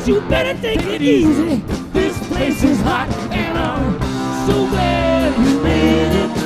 you better take it easy. This place is hot and I'm so glad you made it.